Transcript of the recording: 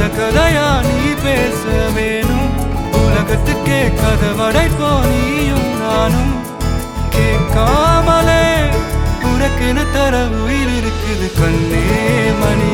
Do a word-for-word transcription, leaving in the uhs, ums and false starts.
கதையா நீ பேச வேணும் உலகத்துக்கே கதவடைப்போ நீயும் நானும் கேட்காமலே உனக்கென தர உயிர் இருக்குது கண்ணே மணி